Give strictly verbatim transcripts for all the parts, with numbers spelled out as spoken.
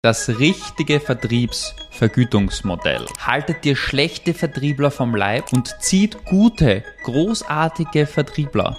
Das richtige Vertriebsvergütungsmodell. Haltet dir schlechte Vertriebler vom Leib und zieht gute, großartige Vertriebler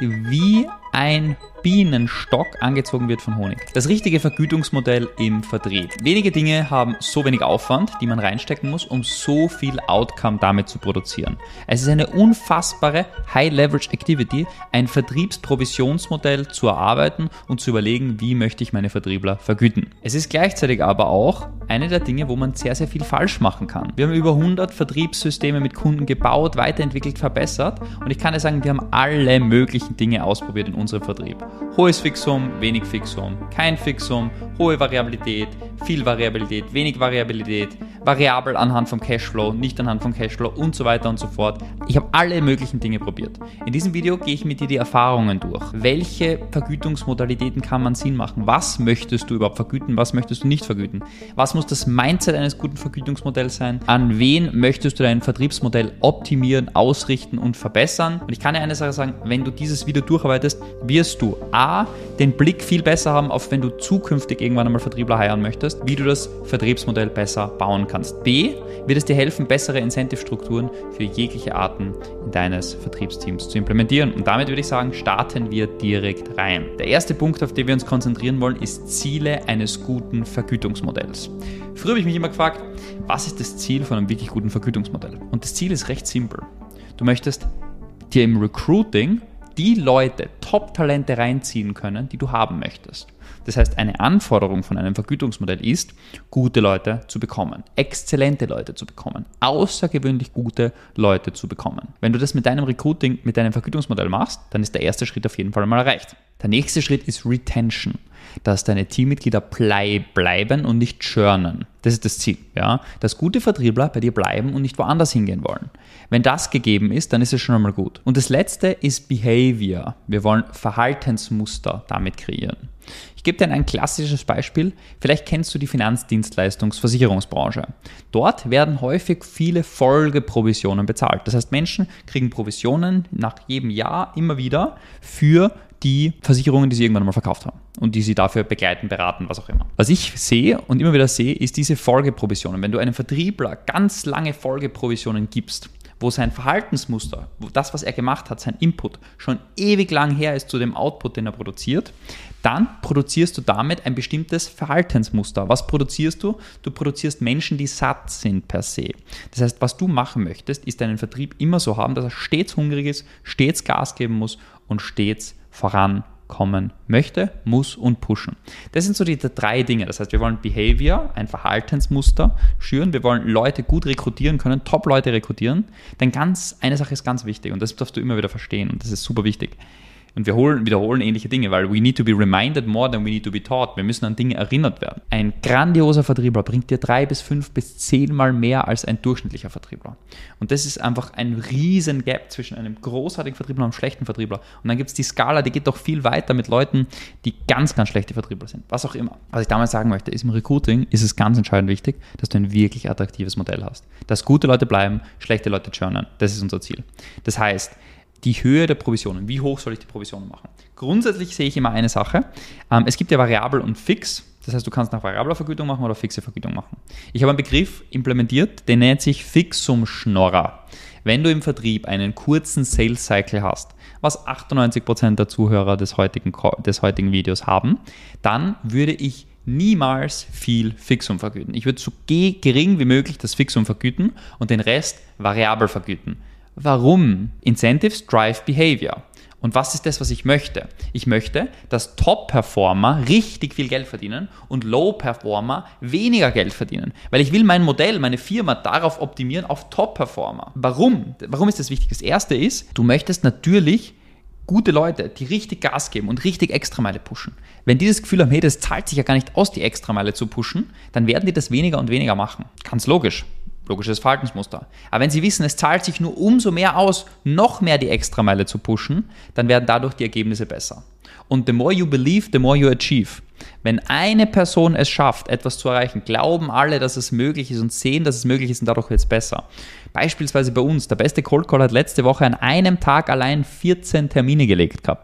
wie ein Bienenstock angezogen wird von Honig. Das richtige Vergütungsmodell im Vertrieb. Wenige Dinge haben so wenig Aufwand, die man reinstecken muss, um so viel Outcome damit zu produzieren. Es ist eine unfassbare High-Leverage-Activity, ein Vertriebsprovisionsmodell zu erarbeiten und zu überlegen, wie möchte ich meine Vertriebler vergüten. Es ist gleichzeitig aber auch eine der Dinge, wo man sehr, sehr viel falsch machen kann. Wir haben über hundert Vertriebssysteme mit Kunden gebaut, weiterentwickelt, verbessert und ich kann dir sagen, wir haben alle möglichen Dinge ausprobiert in unserem Vertrieb. Hohes Fixum, wenig Fixum, kein Fixum, hohe Variabilität, viel Variabilität, wenig Variabilität, variabel anhand vom Cashflow, nicht anhand vom Cashflow und so weiter und so fort. Ich habe alle möglichen Dinge probiert. In diesem Video gehe ich mit dir die Erfahrungen durch. Welche Vergütungsmodalitäten kann man Sinn machen? Was möchtest du überhaupt vergüten? Was möchtest du nicht vergüten? Was muss das Mindset eines guten Vergütungsmodells sein? An wen möchtest du dein Vertriebsmodell optimieren, ausrichten und verbessern? Und ich kann dir eine Sache sagen, wenn du dieses Video durcharbeitest, wirst du A, den Blick viel besser haben, auf wenn du zukünftig irgendwann einmal Vertriebler heiern möchtest, wie du das Vertriebsmodell besser bauen kannst. B, wird es dir helfen, bessere Incentive-Strukturen für jegliche Arten deines Vertriebsteams zu implementieren. Und damit würde ich sagen, starten wir direkt rein. Der erste Punkt, auf den wir uns konzentrieren wollen, ist Ziele eines guten Vergütungsmodells. Früher habe ich mich immer gefragt, was ist das Ziel von einem wirklich guten Vergütungsmodell? Und das Ziel ist recht simpel. Du möchtest dir im Recruiting die Leute, Top-Talente reinziehen können, die du haben möchtest. Das heißt, eine Anforderung von einem Vergütungsmodell ist, gute Leute zu bekommen, exzellente Leute zu bekommen, außergewöhnlich gute Leute zu bekommen. Wenn du das mit deinem Recruiting, mit deinem Vergütungsmodell machst, dann ist der erste Schritt auf jeden Fall mal erreicht. Der nächste Schritt ist Retention, dass deine Teammitglieder bleiben und nicht churnen. Das ist das Ziel, ja? Dass gute Vertriebler bei dir bleiben und nicht woanders hingehen wollen. Wenn das gegeben ist, dann ist es schon einmal gut. Und das letzte ist Behavior. Wir wollen Verhaltensmuster damit kreieren. Ich gebe dir ein klassisches Beispiel. Vielleicht kennst du die Finanzdienstleistungs-Versicherungsbranche. Dort werden häufig viele Folgeprovisionen bezahlt. Das heißt, Menschen kriegen Provisionen nach jedem Jahr immer wieder für die Versicherungen, die sie irgendwann mal verkauft haben und die sie dafür begleiten, beraten, was auch immer. Was ich sehe und immer wieder sehe, ist diese Folgeprovisionen. Wenn du einem Vertriebler ganz lange Folgeprovisionen gibst, wo sein Verhaltensmuster, wo das, was er gemacht hat, sein Input, schon ewig lang her ist zu dem Output, den er produziert, dann produzierst du damit ein bestimmtes Verhaltensmuster. Was produzierst du? Du produzierst Menschen, die satt sind per se. Das heißt, was du machen möchtest, ist deinen Vertrieb immer so haben, dass er stets hungrig ist, stets Gas geben muss und stets vorankommen möchte, muss und pushen. Das sind so die drei Dinge. Das heißt, wir wollen Behavior, ein Verhaltensmuster schüren. Wir wollen Leute gut rekrutieren können, Top-Leute rekrutieren. Denn ganz, eine Sache ist ganz wichtig und das darfst du immer wieder verstehen und das ist super wichtig. Und wir holen, wiederholen ähnliche Dinge, weil we need to be reminded more than we need to be taught. Wir müssen an Dinge erinnert werden. Ein grandioser Vertriebler bringt dir drei bis fünf bis zehnmal mehr als ein durchschnittlicher Vertriebler. Und das ist einfach ein riesen Gap zwischen einem großartigen Vertriebler und einem schlechten Vertriebler. Und dann gibt es die Skala, die geht doch viel weiter mit Leuten, die ganz, ganz schlechte Vertriebler sind. Was auch immer. Was ich damals sagen möchte, ist im Recruiting ist es ganz entscheidend wichtig, dass du ein wirklich attraktives Modell hast. Dass gute Leute bleiben, schlechte Leute churnen. Das ist unser Ziel. Das heißt, die Höhe der Provisionen. Wie hoch soll ich die Provisionen machen? Grundsätzlich sehe ich immer eine Sache. Ähm, es gibt ja variabel und fix. Das heißt, du kannst nach variabler Vergütung machen oder fixe Vergütung machen. Ich habe einen Begriff implementiert, der nennt sich Fixum-Schnorrer. Wenn du im Vertrieb einen kurzen Sales-Cycle hast, was achtundneunzig Prozent der Zuhörer des heutigen, des heutigen Videos haben, dann würde ich niemals viel Fixum vergüten. Ich würde so gering wie möglich das Fixum vergüten und den Rest variabel vergüten. Warum? Incentives drive behavior. Und was ist das, was ich möchte? Ich möchte, dass Top-Performer richtig viel Geld verdienen und Low-Performer weniger Geld verdienen. Weil ich will mein Modell, meine Firma darauf optimieren, auf Top-Performer. Warum? Warum ist das wichtig? Das erste ist, du möchtest natürlich gute Leute, die richtig Gas geben und richtig Extrameile pushen. Wenn die das Gefühl haben, hey, das zahlt sich ja gar nicht aus, die Extrameile zu pushen, dann werden die das weniger und weniger machen. Ganz logisch. Logisches Verhaltensmuster. Aber wenn sie wissen, es zahlt sich nur umso mehr aus, noch mehr die Extrameile zu pushen, dann werden dadurch die Ergebnisse besser. Und the more you believe, the more you achieve. Wenn eine Person es schafft, etwas zu erreichen, glauben alle, dass es möglich ist und sehen, dass es möglich ist und dadurch wird es besser. Beispielsweise bei uns, der beste Cold Call hat letzte Woche an einem Tag allein vierzehn Termine gelegt gehabt.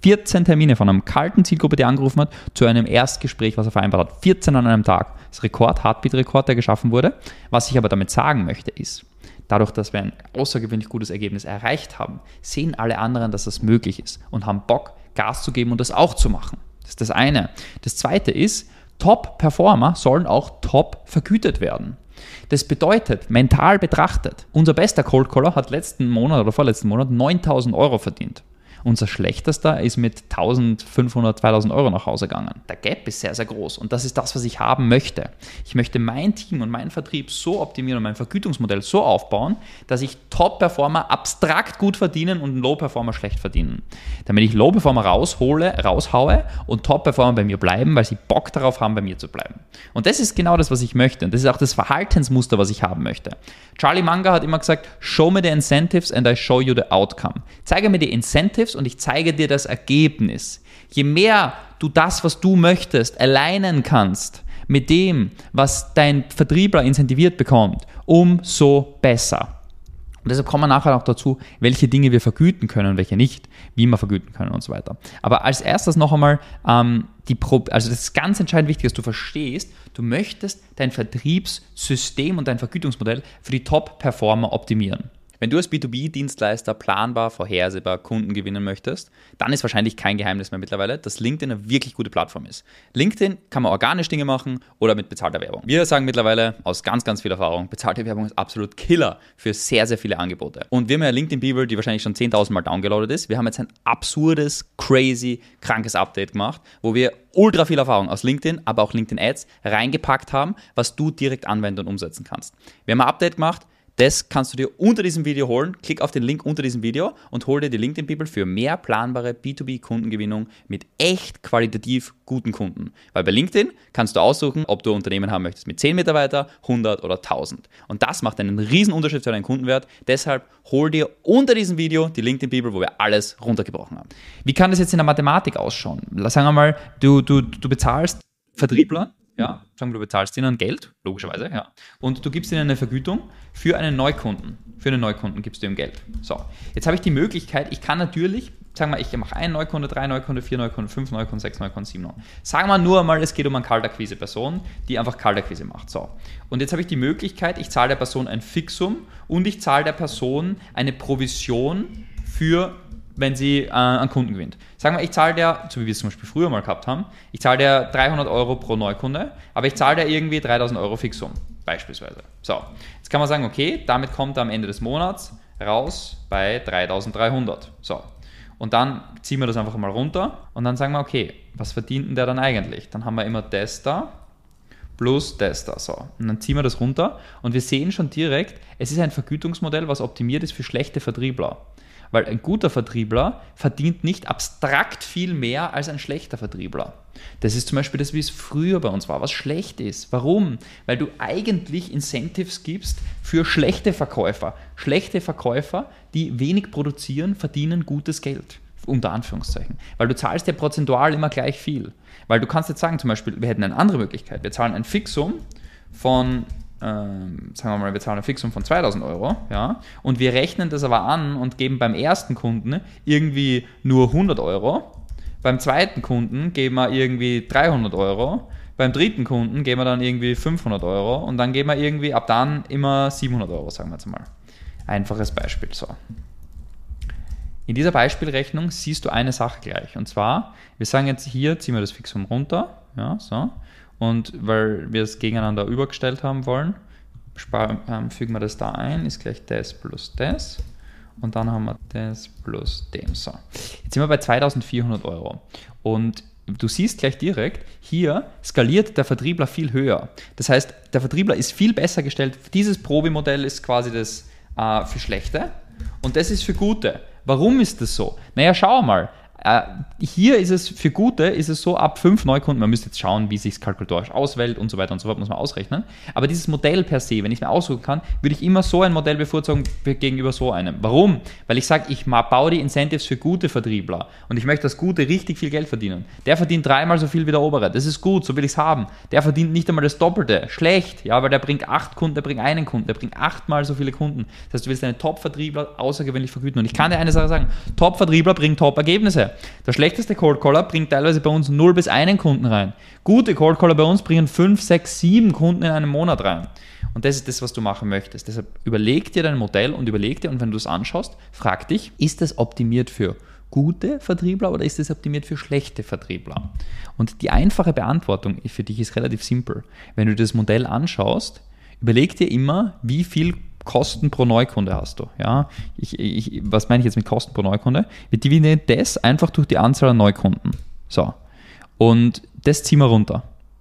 vierzehn Termine von einer kalten Zielgruppe, die angerufen hat, zu einem Erstgespräch, was er vereinbart hat. vierzehn an einem Tag. Das Rekord, Heartbeat-Rekord, der geschaffen wurde. Was ich aber damit sagen möchte, ist, dadurch, dass wir ein außergewöhnlich gutes Ergebnis erreicht haben, sehen alle anderen, dass das möglich ist und haben Bock, Gas zu geben und das auch zu machen. Das ist das eine. Das zweite ist, Top-Performer sollen auch top vergütet werden. Das bedeutet, mental betrachtet, unser bester Cold Caller hat letzten Monat oder vorletzten Monat neuntausend Euro verdient. Unser schlechtester ist mit eintausendfünfhundert, zweitausend Euro nach Hause gegangen. Der Gap ist sehr, sehr groß und das ist das, was ich haben möchte. Ich möchte mein Team und meinen Vertrieb so optimieren und mein Vergütungsmodell so aufbauen, dass ich Top-Performer abstrakt gut verdienen und Low-Performer schlecht verdienen. Damit ich Low-Performer raushole, raushaue und Top-Performer bei mir bleiben, weil sie Bock darauf haben, bei mir zu bleiben. Und das ist genau das, was ich möchte. Und das ist auch das Verhaltensmuster, was ich haben möchte. Charlie Munger hat immer gesagt, show me the incentives and I show you the outcome. Zeige mir die Incentives und ich zeige dir das Ergebnis. Je mehr du das, was du möchtest, alignen kannst mit dem, was dein Vertriebler incentiviert bekommt, umso besser. Und deshalb kommen wir nachher auch dazu, welche Dinge wir vergüten können und welche nicht, wie wir vergüten können und so weiter. Aber als erstes noch einmal, ähm, die Pro- also das ist ganz entscheidend wichtig, dass du verstehst, du möchtest dein Vertriebssystem und dein Vergütungsmodell für die Top-Performer optimieren. Wenn du als B zwei B-Dienstleister planbar, vorhersehbar Kunden gewinnen möchtest, dann ist wahrscheinlich kein Geheimnis mehr mittlerweile, dass LinkedIn eine wirklich gute Plattform ist. LinkedIn kann man organisch Dinge machen oder mit bezahlter Werbung. Wir sagen mittlerweile aus ganz, ganz viel Erfahrung, bezahlte Werbung ist absolut Killer für sehr, sehr viele Angebote. Und wir haben ja LinkedIn People, die wahrscheinlich schon zehntausend Mal downgeloadet ist. Wir haben jetzt ein absurdes, crazy, krankes Update gemacht, wo wir ultra viel Erfahrung aus LinkedIn, aber auch LinkedIn Ads reingepackt haben, was du direkt anwenden und umsetzen kannst. Wir haben ein Update gemacht. Das kannst du dir unter diesem Video holen. Klick auf den Link unter diesem Video und hol dir die LinkedIn People für mehr planbare B zwei B-Kundengewinnung mit echt qualitativ guten Kunden. Weil bei LinkedIn kannst du aussuchen, ob du ein Unternehmen haben möchtest mit zehn Mitarbeiter, hundert oder tausend. Und das macht einen riesen Unterschied für deinen Kundenwert. Deshalb hol dir unter diesem Video die LinkedIn People, wo wir alles runtergebrochen haben. Wie kann das jetzt in der Mathematik ausschauen? Sagen wir mal, du, du, du bezahlst Vertriebler. Ja, sagen wir, du bezahlst ihnen Geld, logischerweise, ja. Und du gibst ihnen eine Vergütung für einen Neukunden. Für einen Neukunden gibst du ihm Geld. So, jetzt habe ich die Möglichkeit, ich kann natürlich, sagen wir, ich mache einen Neukunde, drei Neukunde, vier Neukunde, fünf Neukunden, sechs Neukunden, sieben Neukunden. Sagen wir nur einmal, es geht um eine Kaltakquise-Person, die einfach Kaltakquise macht. So, und jetzt habe ich die Möglichkeit, ich zahle der Person ein Fixum und ich zahle der Person eine Provision für, wenn sie äh, einen Kunden gewinnt. Sagen wir, ich zahle der, so wie wir es zum Beispiel früher mal gehabt haben, ich zahle der dreihundert Euro pro Neukunde, aber ich zahle der irgendwie dreitausend Euro Fixum, beispielsweise. So, jetzt kann man sagen, okay, damit kommt er am Ende des Monats raus bei dreitausenddreihundert. So, und dann ziehen wir das einfach mal runter und dann sagen wir, okay, was verdient denn der dann eigentlich? Dann haben wir immer das da plus das da. So, und dann ziehen wir das runter und wir sehen schon direkt, es ist ein Vergütungsmodell, was optimiert ist für schlechte Vertriebler. Weil ein guter Vertriebler verdient nicht abstrakt viel mehr als ein schlechter Vertriebler. Das ist zum Beispiel das, wie es früher bei uns war, was schlecht ist. Warum? Weil du eigentlich Incentives gibst für schlechte Verkäufer. Schlechte Verkäufer, die wenig produzieren, verdienen gutes Geld. Unter Anführungszeichen. Weil du zahlst ja prozentual immer gleich viel. Weil du kannst jetzt sagen, zum Beispiel, wir hätten eine andere Möglichkeit. Wir zahlen ein Fixum von Ähm, sagen wir mal, wir zahlen ein Fixum von zweitausend Euro, ja, und wir rechnen das aber an und geben beim ersten Kunden irgendwie nur hundert Euro, beim zweiten Kunden geben wir irgendwie dreihundert Euro, beim dritten Kunden geben wir dann irgendwie fünfhundert Euro und dann geben wir irgendwie ab dann immer siebenhundert Euro, sagen wir jetzt mal. Einfaches Beispiel, so. In dieser Beispielrechnung siehst du eine Sache gleich, und zwar, wir sagen jetzt hier, ziehen wir das Fixum runter, ja, so. Und weil wir es gegeneinander übergestellt haben wollen, spar, ähm, fügen wir das da ein, ist gleich das plus das. Und dann haben wir das plus dem. So. Jetzt sind wir bei zweitausendvierhundert Euro. Und du siehst gleich direkt, hier skaliert der Vertriebler viel höher. Das heißt, der Vertriebler ist viel besser gestellt. Dieses Probi-Modell ist quasi das äh, für Schlechte und das ist für Gute. Warum ist das so? Naja, schau mal. Uh, hier ist es für Gute, ist es so, ab fünf Neukunden, man müsste jetzt schauen, wie sich es kalkulatorisch auswählt und so weiter und so fort, muss man ausrechnen. Aber dieses Modell per se, wenn ich es mir aussuchen kann, würde ich immer so ein Modell bevorzugen gegenüber so einem. Warum? Weil ich sage, ich baue die Incentives für gute Vertriebler und ich möchte, dass Gute richtig viel Geld verdienen. Der verdient dreimal so viel wie der Obere. Das ist gut, so will ich es haben. Der verdient nicht einmal das Doppelte. Schlecht, ja, weil der bringt acht Kunden, der bringt einen Kunden, der bringt achtmal so viele Kunden. Das heißt, du willst deine Top-Vertriebler außergewöhnlich vergüten. Und ich kann dir eine Sache sagen, Top-Vertriebler bringen Top-Ergebnisse. Schlechteste. Der schlechteste Cold Caller bringt teilweise bei uns null bis einen Kunden rein. Gute Cold Caller bei uns bringen fünf, sechs, sieben Kunden in einem Monat rein. Und das ist das, was du machen möchtest. Deshalb überleg dir dein Modell und überleg dir, und wenn du es anschaust, frag dich, ist das optimiert für gute Vertriebler oder ist es optimiert für schlechte Vertriebler? Und die einfache Beantwortung für dich ist relativ simpel. Wenn du das Modell anschaust, überleg dir immer, wie viel Kosten pro Neukunde hast du. Ja? Ich, ich, was meine ich jetzt mit Kosten pro Neukunde? Wir dividieren das einfach durch die Anzahl an Neukunden. So. Und das ziehen wir runter.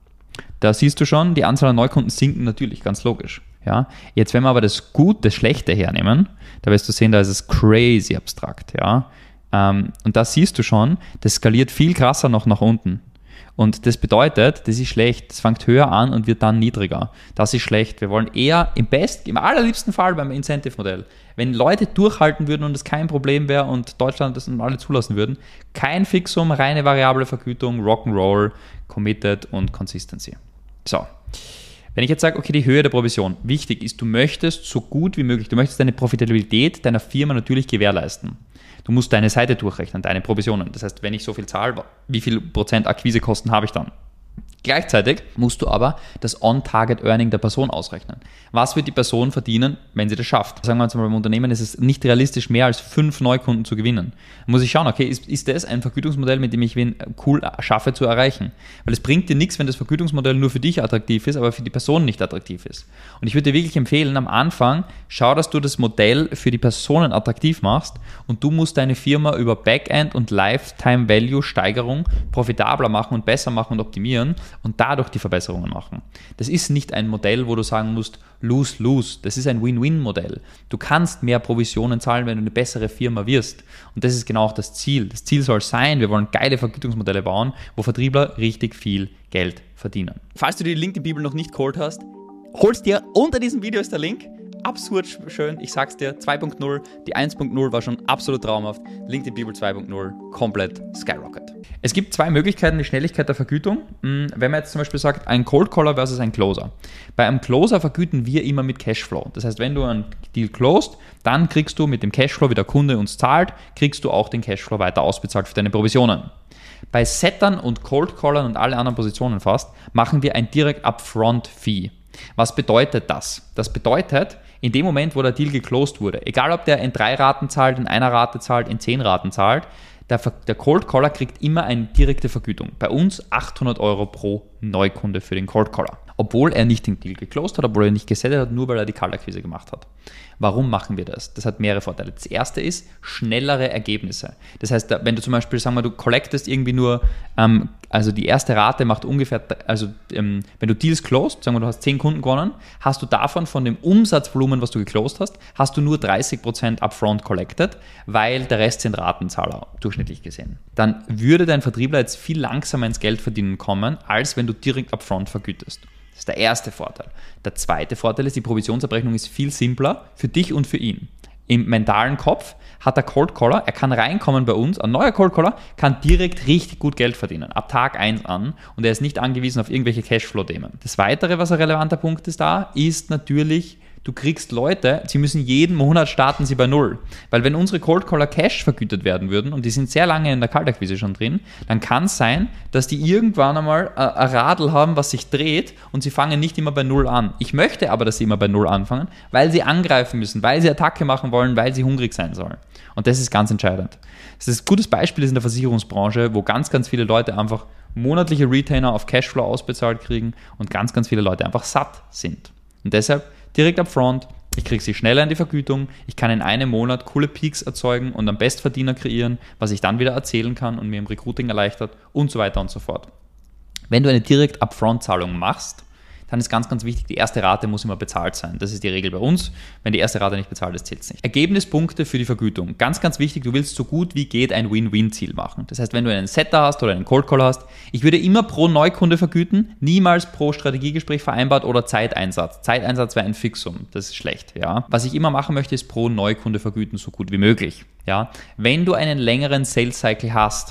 Da siehst du schon, die Anzahl an Neukunden sinken natürlich, ganz logisch. Ja? Jetzt, wenn wir aber das Gute, das Schlechte hernehmen, da wirst du sehen, da ist es crazy abstrakt. Ja? Ähm, und da siehst du schon, das skaliert viel krasser noch nach unten. Und das bedeutet, das ist schlecht, das fängt höher an und wird dann niedriger. Das ist schlecht. Wir wollen eher im best, im allerliebsten Fall beim Incentive-Modell, wenn Leute durchhalten würden und es kein Problem wäre und Deutschland das alle zulassen würden, kein Fixum, reine variable Vergütung, Rock'n'Roll, Committed und Consistency. So. Wenn ich jetzt sage, okay, die Höhe der Provision, wichtig ist, du möchtest so gut wie möglich, du möchtest deine Profitabilität deiner Firma natürlich gewährleisten. Du musst deine Seite durchrechnen, deine Provisionen. Das heißt, wenn ich so viel zahle, wie viel Prozent Akquisekosten habe ich dann? Gleichzeitig musst du aber das On-Target-Earning der Person ausrechnen. Was wird die Person verdienen, wenn sie das schafft? Sagen wir jetzt mal, beim Unternehmen ist es nicht realistisch, mehr als fünf Neukunden zu gewinnen. Da muss ich schauen, okay, ist, ist das ein Vergütungsmodell, mit dem ich wen cool schaffe zu erreichen? Weil es bringt dir nichts, wenn das Vergütungsmodell nur für dich attraktiv ist, aber für die Person nicht attraktiv ist. Und ich würde dir wirklich empfehlen, am Anfang, schau, dass du das Modell für die Personen attraktiv machst und du musst deine Firma über Backend und Lifetime-Value-Steigerung profitabler machen und besser machen und optimieren und dadurch die Verbesserungen machen. Das ist nicht ein Modell, wo du sagen musst, lose, lose. Das ist ein Win-Win-Modell. Du kannst mehr Provisionen zahlen, wenn du eine bessere Firma wirst. Und das ist genau auch das Ziel. Das Ziel soll sein, wir wollen geile Vergütungsmodelle bauen, wo Vertriebler richtig viel Geld verdienen. Falls du die LinkedIn-Bibel noch nicht geholt hast, holst dir, unter diesem Video ist der Link. Absurd schön, ich sag's dir, zwei Punkt null, die eins Punkt null war schon absolut traumhaft, LinkedIn Bibel zwei Punkt null, komplett Skyrocket. Es gibt zwei Möglichkeiten, die Schnelligkeit der Vergütung. Wenn man jetzt zum Beispiel sagt, ein Cold Caller versus ein Closer. Bei einem Closer vergüten wir immer mit Cashflow. Das heißt, wenn du einen Deal closed, dann kriegst du mit dem Cashflow, wie der Kunde uns zahlt, kriegst du auch den Cashflow weiter ausbezahlt für deine Provisionen. Bei Settern und Cold Callern und alle anderen Positionen fast, machen wir ein direkt Upfront Fee. Was bedeutet das? Das bedeutet, in dem Moment, wo der Deal geclosed wurde, egal ob der in drei Raten zahlt, in einer Rate zahlt, in zehn Raten zahlt, der, der Cold Caller kriegt immer eine direkte Vergütung. Bei uns achthundert Euro pro Neukunde für den Cold Caller. Obwohl er nicht den Deal geclosed hat, obwohl er nicht gesettet hat, nur weil er die Kaltakquise gemacht hat. Warum machen wir das? Das hat mehrere Vorteile. Das erste ist schnellere Ergebnisse. Das heißt, wenn du zum Beispiel, sagen wir, du collectest irgendwie nur, ähm, also die erste Rate macht ungefähr, also ähm, wenn du Deals closed, sagen wir, du hast zehn Kunden gewonnen, hast du davon von dem Umsatzvolumen, was du geclosed hast, hast du nur dreißig Prozent upfront collected, weil der Rest sind Ratenzahler, durchschnittlich gesehen. Dann würde dein Vertriebler jetzt viel langsamer ins Geldverdienen kommen, als wenn du direkt upfront vergütest. Das ist der erste Vorteil. Der zweite Vorteil ist, die Provisionsabrechnung ist viel simpler für dich und für ihn. Im mentalen Kopf hat der Cold Caller, er kann reinkommen bei uns, ein neuer Cold Caller kann direkt richtig gut Geld verdienen, ab Tag eins an, und er ist nicht angewiesen auf irgendwelche Cashflow-Themen. Das Weitere, was ein relevanter Punkt ist da, ist natürlich, du kriegst Leute, sie müssen jeden Monat starten sie bei Null. Weil wenn unsere Cold Caller Cash vergütet werden würden und die sind sehr lange in der Kaltakquise schon drin, dann kann es sein, dass die irgendwann einmal ein Radl haben, was sich dreht, und sie fangen nicht immer bei Null an. Ich möchte aber, dass sie immer bei Null anfangen, weil sie angreifen müssen, weil sie Attacke machen wollen, weil sie hungrig sein sollen. Und das ist ganz entscheidend. Das ist ein gutes Beispiel ist in der Versicherungsbranche, wo ganz, ganz viele Leute einfach monatliche Retainer auf Cashflow ausbezahlt kriegen und ganz, ganz viele Leute einfach satt sind. Und deshalb direkt upfront, ich kriege sie schneller in die Vergütung, ich kann in einem Monat coole Peaks erzeugen und einen Bestverdiener kreieren, was ich dann wieder erzählen kann und mir im Recruiting erleichtert und so weiter und so fort. Wenn du eine direkt Upfront-Zahlung machst, dann ist ganz, ganz wichtig, die erste Rate muss immer bezahlt sein. Das ist die Regel bei uns. Wenn die erste Rate nicht bezahlt ist, zählt es nicht. Ergebnispunkte für die Vergütung. Ganz, ganz wichtig, du willst so gut wie geht ein Win-Win-Ziel machen. Das heißt, wenn du einen Setter hast oder einen Cold Call hast, ich würde immer pro Neukunde vergüten, niemals pro Strategiegespräch vereinbart oder Zeiteinsatz. Zeiteinsatz wäre ein Fixum, das ist schlecht. Ja. Was ich immer machen möchte, ist pro Neukunde vergüten, so gut wie möglich. Ja. Wenn du einen längeren Sales Cycle hast,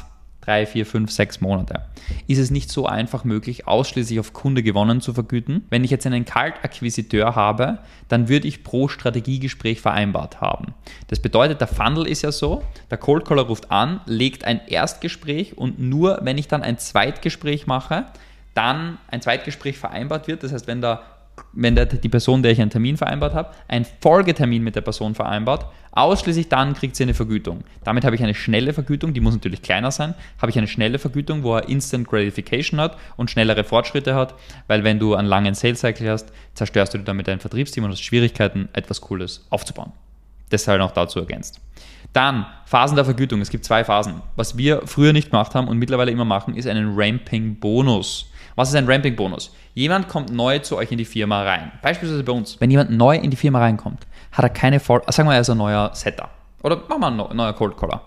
drei, vier, fünf, sechs Monate, ist es nicht so einfach möglich, ausschließlich auf Kunde gewonnen zu vergüten. Wenn ich jetzt einen Kaltakquisiteur habe, dann würde ich pro Strategiegespräch vereinbart haben. Das bedeutet, der Funnel ist ja so, der Cold Caller ruft an, legt ein Erstgespräch und nur wenn ich dann ein Zweitgespräch mache, dann ein Zweitgespräch vereinbart wird. Das heißt, wenn der wenn der, die Person, der ich einen Termin vereinbart habe, einen Folgetermin mit der Person vereinbart, ausschließlich dann kriegt sie eine Vergütung. Damit habe ich eine schnelle Vergütung, die muss natürlich kleiner sein, habe ich eine schnelle Vergütung, wo er Instant Gratification hat und schnellere Fortschritte hat, weil wenn du einen langen Sales Cycle hast, zerstörst du damit dein Vertriebsteam und hast Schwierigkeiten, etwas Cooles aufzubauen. Das sei noch dazu ergänzt. Dann Phasen der Vergütung. Es gibt zwei Phasen. Was wir früher nicht gemacht haben und mittlerweile immer machen, ist einen Ramping-Bonus. Was ist ein Ramping-Bonus? Jemand kommt neu zu euch in die Firma rein. Beispielsweise bei uns. Wenn jemand neu in die Firma reinkommt, hat er keine, Voll- sagen wir, er ist ein neuer Setter. Oder machen wir ein neuer Cold Caller.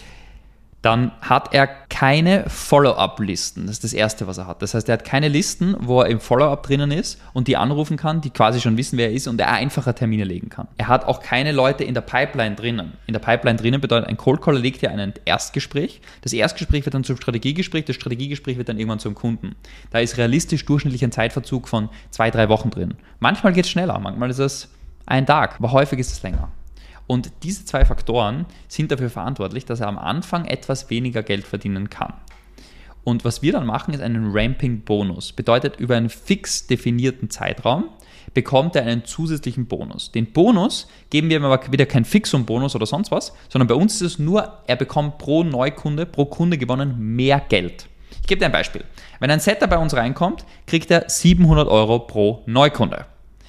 Dann hat er keine Follow-up-Listen. Das ist das Erste, was er hat. Das heißt, er hat keine Listen, wo er im Follow-up drinnen ist und die anrufen kann, die quasi schon wissen, wer er ist und er einfacher Termine legen kann. Er hat auch keine Leute in der Pipeline drinnen. In der Pipeline drinnen bedeutet, ein Cold Caller legt ja ein Erstgespräch. Das Erstgespräch wird dann zum Strategiegespräch, das Strategiegespräch wird dann irgendwann zum Kunden. Da ist realistisch durchschnittlich ein Zeitverzug von zwei, drei Wochen drin. Manchmal geht es schneller, manchmal ist es ein Tag, aber häufig ist es länger. Und diese zwei Faktoren sind dafür verantwortlich, dass er am Anfang etwas weniger Geld verdienen kann. Und was wir dann machen, ist einen Ramping-Bonus. Bedeutet, über einen fix definierten Zeitraum bekommt er einen zusätzlichen Bonus. Den Bonus geben wir ihm aber wieder kein Fixum-Bonus oder sonst was, sondern bei uns ist es nur, er bekommt pro Neukunde, pro Kunde gewonnen mehr Geld. Ich gebe dir ein Beispiel. Wenn ein Setter bei uns reinkommt, kriegt er siebenhundert Euro pro Neukunde.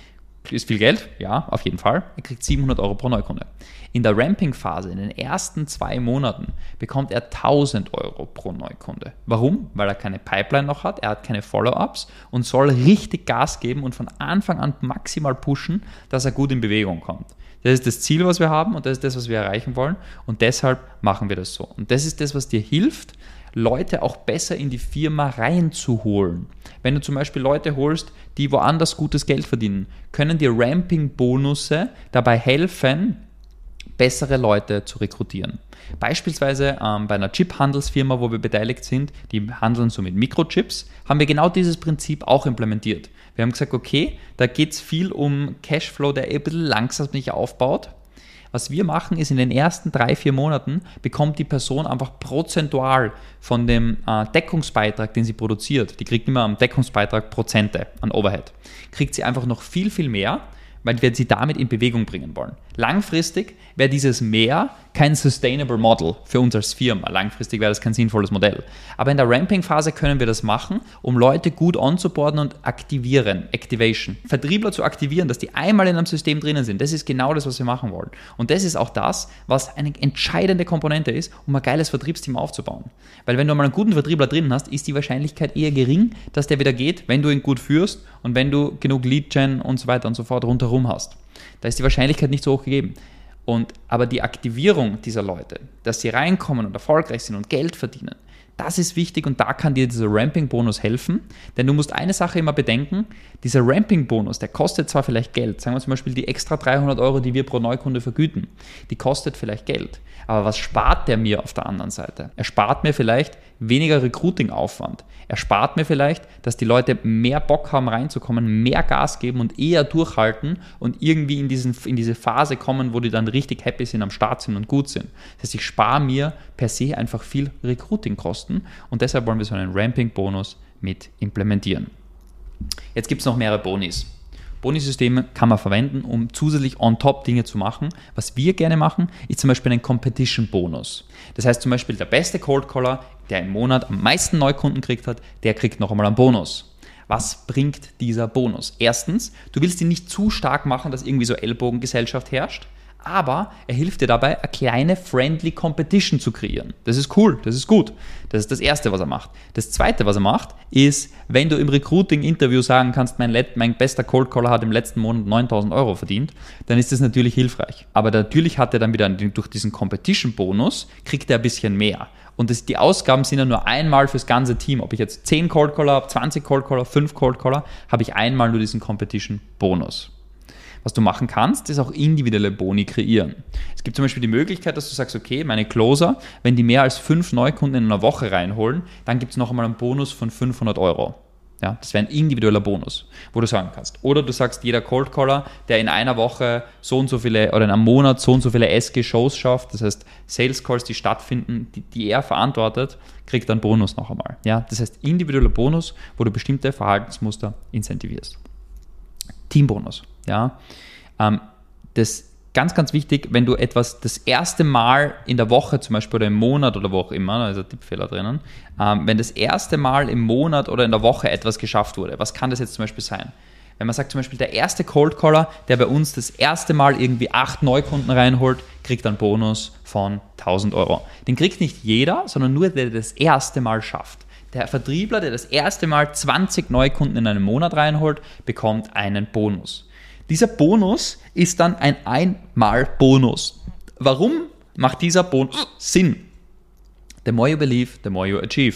Ist viel Geld? Ja, auf jeden Fall. Er kriegt siebenhundert Euro pro Neukunde. In der Ramping-Phase, in den ersten zwei Monaten, bekommt er tausend Euro pro Neukunde. Warum? Weil er keine Pipeline noch hat, er hat keine Follow-ups und soll richtig Gas geben und von Anfang an maximal pushen, dass er gut in Bewegung kommt. Das ist das Ziel, was wir haben und das ist das, was wir erreichen wollen und deshalb machen wir das so. Und das ist das, was dir hilft, Leute auch besser in die Firma reinzuholen. Wenn du zum Beispiel Leute holst, die woanders gutes Geld verdienen, können dir Ramping-Bonusse dabei helfen, bessere Leute zu rekrutieren. Beispielsweise ähm, bei einer Chip-Handelsfirma, wo wir beteiligt sind, die handeln so mit Mikrochips, haben wir genau dieses Prinzip auch implementiert. Wir haben gesagt, okay, da geht es viel um Cashflow, der ein bisschen langsam sich aufbaut. Was wir machen, ist in den ersten drei, vier Monaten bekommt die Person einfach prozentual von dem äh, Deckungsbeitrag, den sie produziert, die kriegt immer am Deckungsbeitrag Prozente an Overhead, kriegt sie einfach noch viel, viel mehr, weil wir sie damit in Bewegung bringen wollen. Langfristig wäre dieses Mehr kein sustainable Model für uns als Firma. Langfristig wäre das kein sinnvolles Modell. Aber in der Ramping-Phase können wir das machen, um Leute gut onzuboarden und aktivieren, Activation. Vertriebler zu aktivieren, dass die einmal in einem System drinnen sind, das ist genau das, was wir machen wollen. Und das ist auch das, was eine entscheidende Komponente ist, um ein geiles Vertriebsteam aufzubauen. Weil wenn du mal einen guten Vertriebler drinnen hast, ist die Wahrscheinlichkeit eher gering, dass der wieder geht, wenn du ihn gut führst und wenn du genug Lead-Gen und so weiter und so fort rundherum hast. Da ist die Wahrscheinlichkeit nicht so hoch gegeben. Und, aber die Aktivierung dieser Leute, dass sie reinkommen und erfolgreich sind und Geld verdienen, das ist wichtig und da kann dir dieser Ramping-Bonus helfen. Denn du musst eine Sache immer bedenken, dieser Ramping-Bonus, der kostet zwar vielleicht Geld, sagen wir zum Beispiel die extra dreihundert Euro, die wir pro Neukunde vergüten, die kostet vielleicht Geld. Aber was spart der mir auf der anderen Seite? Er spart mir vielleicht weniger Recruiting-Aufwand. Er spart mir vielleicht, dass die Leute mehr Bock haben reinzukommen, mehr Gas geben und eher durchhalten und irgendwie in, diesen, in diese Phase kommen, wo die dann richtig happy sind, am Start sind und gut sind. Das heißt, ich spare mir per se einfach viel Recruiting-Kosten und deshalb wollen wir so einen Ramping-Bonus mit implementieren. Jetzt gibt es noch mehrere Bonis. Bonisysteme kann man verwenden, um zusätzlich on top Dinge zu machen. Was wir gerne machen, ist zum Beispiel ein Competition-Bonus. Das heißt zum Beispiel, der beste Cold Caller, der im Monat am meisten Neukunden gekriegt hat, der kriegt noch einmal einen Bonus. Was bringt dieser Bonus? Erstens, du willst ihn nicht zu stark machen, dass irgendwie so Ellbogengesellschaft herrscht, aber er hilft dir dabei, eine kleine friendly Competition zu kreieren. Das ist cool, das ist gut. Das ist das Erste, was er macht. Das Zweite, was er macht, ist, wenn du im Recruiting-Interview sagen kannst, mein, Let- mein bester Cold Caller hat im letzten Monat neuntausend Euro verdient, dann ist das natürlich hilfreich. Aber natürlich hat er dann wieder durch diesen Competition-Bonus, kriegt er ein bisschen mehr. Und das, die Ausgaben sind ja nur einmal fürs ganze Team. Ob ich jetzt zehn Cold Caller habe, zwanzig Cold Caller, fünf Cold Caller, habe ich einmal nur diesen Competition-Bonus. Was du machen kannst, ist auch individuelle Boni kreieren. Es gibt zum Beispiel die Möglichkeit, dass du sagst, okay, meine Closer, wenn die mehr als fünf Neukunden in einer Woche reinholen, dann gibt es noch einmal einen Bonus von fünfhundert Euro. Ja, das wäre ein individueller Bonus, wo du sagen kannst. Oder du sagst, jeder Cold Caller, der in einer Woche so und so viele oder in einem Monat so und so viele S G-Shows schafft, das heißt Sales Calls, die stattfinden, die, die er verantwortet, kriegt einen Bonus noch einmal. Ja, das heißt individueller Bonus, wo du bestimmte Verhaltensmuster incentivierst. Teambonus. Ja, ähm, das ganz, ganz wichtig, wenn du etwas das erste Mal in der Woche zum Beispiel oder im Monat oder wo auch immer, da ist ein Tippfehler drinnen, ähm, wenn das erste Mal im Monat oder in der Woche etwas geschafft wurde, was kann das jetzt zum Beispiel sein? Wenn man sagt zum Beispiel, der erste Cold Caller, der bei uns das erste Mal irgendwie acht Neukunden reinholt, kriegt einen Bonus von tausend Euro. Den kriegt nicht jeder, sondern nur der, der das erste Mal schafft. Der Vertriebler, der das erste Mal zwanzig Neukunden in einem Monat reinholt, bekommt einen Bonus. Dieser Bonus ist dann ein Einmal-Bonus. Warum macht dieser Bonus Sinn? The more you believe, the more you achieve.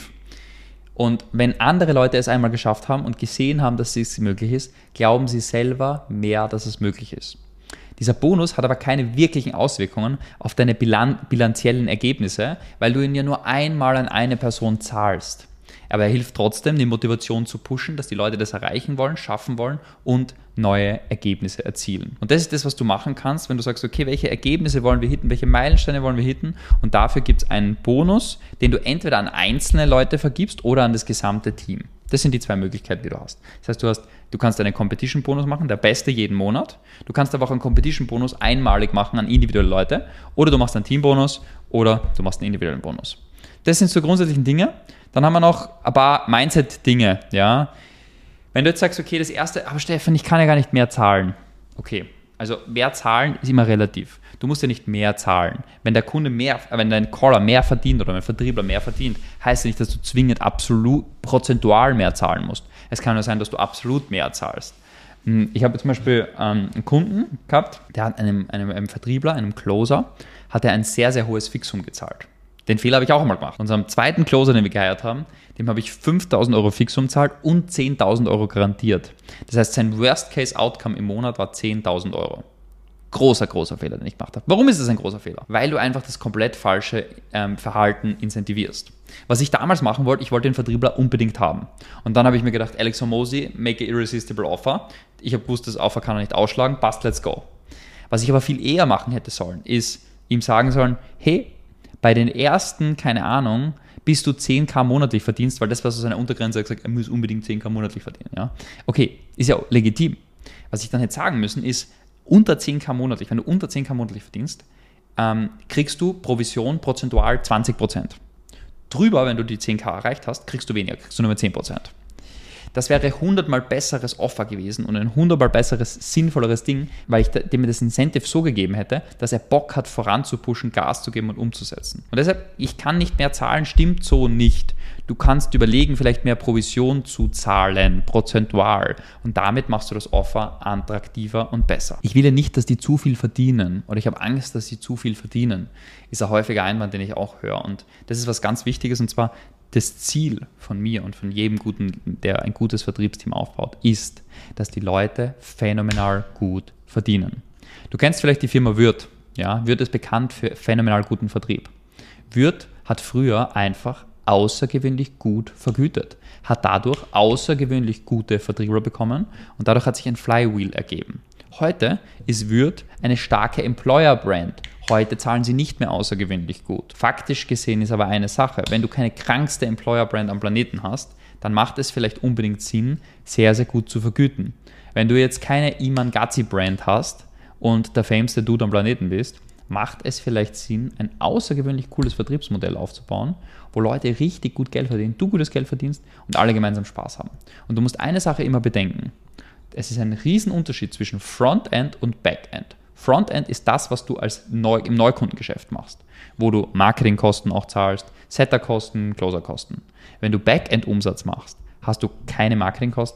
Und wenn andere Leute es einmal geschafft haben und gesehen haben, dass es möglich ist, glauben sie selber mehr, dass es möglich ist. Dieser Bonus hat aber keine wirklichen Auswirkungen auf deine bilan- bilanziellen Ergebnisse, weil du ihn ja nur einmal an eine Person zahlst. Aber er hilft trotzdem, die Motivation zu pushen, dass die Leute das erreichen wollen, schaffen wollen und neue Ergebnisse erzielen. Und das ist das, was du machen kannst, wenn du sagst, okay, welche Ergebnisse wollen wir hitten, welche Meilensteine wollen wir hitten, und dafür gibt es einen Bonus, den du entweder an einzelne Leute vergibst oder an das gesamte Team. Das sind die zwei Möglichkeiten, die du hast. Das heißt, du, hast, du kannst einen Competition-Bonus machen, der beste jeden Monat. Du kannst aber auch einen Competition-Bonus einmalig machen an individuelle Leute, oder du machst einen Team-Bonus oder du machst einen individuellen Bonus. Das sind so grundsätzlichen Dinge. Dann haben wir noch ein paar Mindset-Dinge, ja. Wenn du jetzt sagst, okay, das erste, aber Stefan, ich kann ja gar nicht mehr zahlen. Okay, also mehr zahlen ist immer relativ. Du musst ja nicht mehr zahlen. Wenn der Kunde mehr, wenn dein Caller mehr verdient oder ein Vertriebler mehr verdient, heißt ja nicht, dass du zwingend absolut prozentual mehr zahlen musst. Es kann nur sein, dass du absolut mehr zahlst. Ich habe zum Beispiel ähm, einen Kunden gehabt, der hat einem, einem, einem Vertriebler, einem Closer, hat er ein sehr, sehr hohes Fixum gezahlt. Den Fehler habe ich auch einmal gemacht. Unserem zweiten Closer, den wir geheiert haben, dem habe ich fünftausend Euro Fixum gezahlt und zehntausend Euro garantiert. Das heißt, sein Worst-Case-Outcome im Monat war zehntausend Euro. Großer, großer Fehler, den ich gemacht habe. Warum ist es ein großer Fehler? Weil du einfach das komplett falsche ähm, Verhalten incentivierst. Was ich damals machen wollte, ich wollte den Vertriebler unbedingt haben. Und dann habe ich mir gedacht, Alex Hormozi, make an irresistible offer. Ich habe gewusst, das Offer kann er nicht ausschlagen, passt, let's go. Was ich aber viel eher machen hätte sollen, ist ihm sagen sollen, hey, bei den ersten, keine Ahnung, bis du zehntausend monatlich verdienst, weil das war so seine Untergrenze, er hat gesagt, er muss unbedingt zehntausend monatlich verdienen. Ja? Okay, ist ja legitim. Was ich dann hätte sagen müssen, ist, unter zehntausend monatlich, wenn du unter zehntausend monatlich verdienst, ähm, kriegst du Provision prozentual zwanzig Prozent. Drüber, wenn du die zehntausend erreicht hast, kriegst du weniger, kriegst du nur mehr zehn Prozent. Das wäre hundertmal besseres Offer gewesen und ein hundertmal besseres, sinnvolleres Ding, weil ich dem das Incentive so gegeben hätte, dass er Bock hat, voranzupushen, Gas zu geben und umzusetzen. Und deshalb, ich kann nicht mehr zahlen, stimmt so nicht. Du kannst überlegen, vielleicht mehr Provision zu zahlen, prozentual. Und damit machst du das Offer attraktiver und besser. Ich will ja nicht, dass die zu viel verdienen oder ich habe Angst, dass sie zu viel verdienen. Ist ein häufiger Einwand, den ich auch höre. Und das ist was ganz Wichtiges, und zwar das Ziel von mir und von jedem Guten, der ein gutes Vertriebsteam aufbaut, ist, dass die Leute phänomenal gut verdienen. Du kennst vielleicht die Firma Würth. Ja? Würth ist bekannt für phänomenal guten Vertrieb. Würth hat früher einfach außergewöhnlich gut vergütet, hat dadurch außergewöhnlich gute Vertriebler bekommen und dadurch hat sich ein Flywheel ergeben. Heute ist Würth eine starke Employer-Brand. Heute zahlen sie nicht mehr außergewöhnlich gut. Faktisch gesehen ist aber eine Sache, wenn du keine krankste Employer-Brand am Planeten hast, dann macht es vielleicht unbedingt Sinn, sehr, sehr gut zu vergüten. Wenn du jetzt keine Iman Gazzi-Brand hast und der fameste Dude am Planeten bist, macht es vielleicht Sinn, ein außergewöhnlich cooles Vertriebsmodell aufzubauen, wo Leute richtig gut Geld verdienen, du gutes Geld verdienst und alle gemeinsam Spaß haben. Und du musst eine Sache immer bedenken. Es ist ein Riesenunterschied zwischen Frontend und Backend. Frontend ist das, was du als Neu- im Neukundengeschäft machst, wo du Marketingkosten auch zahlst, Setterkosten, Closerkosten. Wenn du Backend-Umsatz machst, hast du keine Marketingkosten mehr,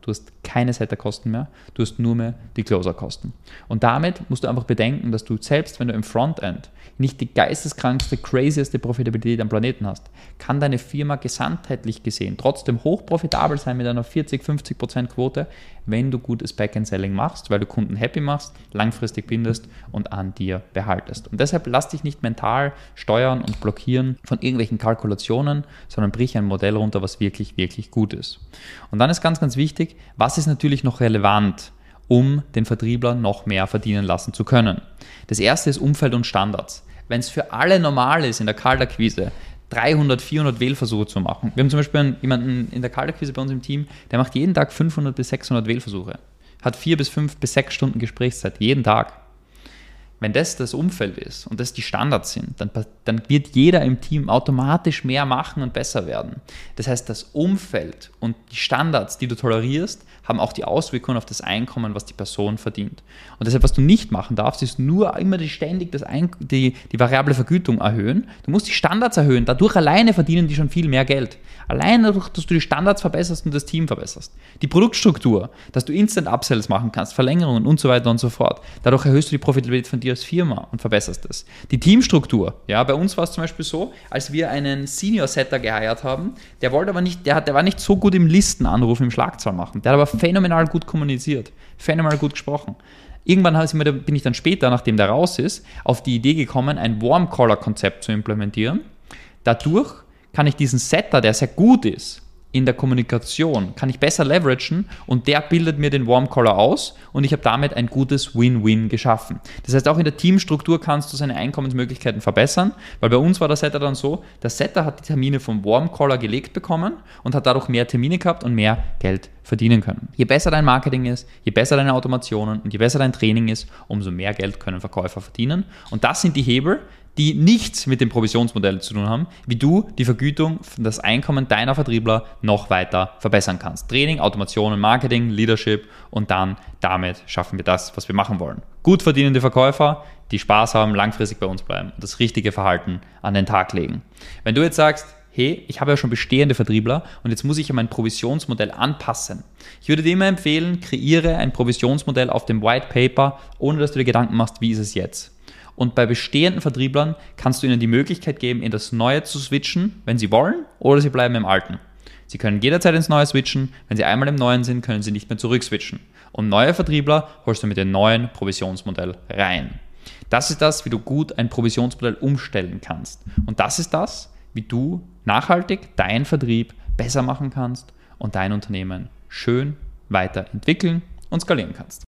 Du hast keine Setterkosten mehr, du hast nur mehr die Closer-Kosten. Und damit musst du einfach bedenken, dass du selbst, wenn du im Frontend nicht die geisteskrankste, crazieste Profitabilität am Planeten hast, kann deine Firma gesamtheitlich gesehen trotzdem hochprofitabel sein mit einer vierzig, fünfzig Prozent Quote, wenn du gutes Backend-Selling machst, weil du Kunden happy machst, langfristig bindest und an dir behaltest. Und deshalb lass dich nicht mental steuern und blockieren von irgendwelchen Kalkulationen, sondern brich ein Modell runter, was wirklich, wirklich gut ist. Und dann ist ganz, ganz wichtig, was ist natürlich noch relevant, um den Vertriebler noch mehr verdienen lassen zu können. Das erste ist Umfeld und Standards. Wenn es für alle normal ist, in der Kaltakquise dreihundert, vierhundert Wählversuche zu machen. Wir haben zum Beispiel jemanden in der Kaltakquise bei uns im Team, der macht jeden Tag fünfhundert bis sechshundert Wählversuche. Hat vier bis fünf bis sechs Stunden Gesprächszeit, jeden Tag. Wenn das das Umfeld ist und das die Standards sind, dann, dann wird jeder im Team automatisch mehr machen und besser werden. Das heißt, das Umfeld und die Standards, die du tolerierst, haben auch die Auswirkungen auf das Einkommen, was die Person verdient. Und deshalb, was du nicht machen darfst, ist nur immer die ständig das Ein- die, die variable Vergütung erhöhen. Du musst die Standards erhöhen. Dadurch alleine verdienen die schon viel mehr Geld. Alleine dadurch, dass du die Standards verbesserst und das Team verbesserst. Die Produktstruktur, dass du Instant Upsells machen kannst, Verlängerungen und so weiter und so fort. Dadurch erhöhst du die Profitabilität von dir als Firma und verbesserst es. Die Teamstruktur. Ja, bei uns war es zum Beispiel so, als wir einen Senior-Setter geheiert haben, der wollte aber nicht, der, hat, der war nicht so gut im Listenanrufen, im Schlagzahl machen. Der hat aber phänomenal gut kommuniziert, phänomenal gut gesprochen. Irgendwann bin ich dann später, nachdem der raus ist, auf die Idee gekommen, ein Warm-Caller-Konzept zu implementieren. Dadurch kann ich diesen Setter, der sehr gut ist in der Kommunikation, kann ich besser leveragen und der bildet mir den Warm-Caller aus und ich habe damit ein gutes Win-Win geschaffen. Das heißt, auch in der Teamstruktur kannst du seine Einkommensmöglichkeiten verbessern, weil bei uns war der Setter dann so, der Setter hat die Termine vom Warm-Caller gelegt bekommen und hat dadurch mehr Termine gehabt und mehr Geld verdienen können. Je besser dein Marketing ist, je besser deine Automationen und je besser dein Training ist, umso mehr Geld können Verkäufer verdienen. Und das sind die Hebel, die nichts mit dem Provisionsmodell zu tun haben, wie du die Vergütung, das Einkommen deiner Vertriebler noch weiter verbessern kannst. Training, Automationen, Marketing, Leadership und dann damit schaffen wir das, was wir machen wollen. Gut verdienende Verkäufer, die Spaß haben, langfristig bei uns bleiben und das richtige Verhalten an den Tag legen. Wenn du jetzt sagst, hey, ich habe ja schon bestehende Vertriebler und jetzt muss ich ja mein Provisionsmodell anpassen. Ich würde dir immer empfehlen, kreiere ein Provisionsmodell auf dem White Paper, ohne dass du dir Gedanken machst, wie ist es jetzt. Und bei bestehenden Vertrieblern kannst du ihnen die Möglichkeit geben, in das Neue zu switchen, wenn sie wollen, oder sie bleiben im Alten. Sie können jederzeit ins Neue switchen. Wenn sie einmal im Neuen sind, können sie nicht mehr zurück switchen. Und neue Vertriebler holst du mit dem neuen Provisionsmodell rein. Das ist das, wie du gut ein Provisionsmodell umstellen kannst. Und das ist das, wie du nachhaltig deinen Vertrieb besser machen kannst und dein Unternehmen schön weiterentwickeln und skalieren kannst.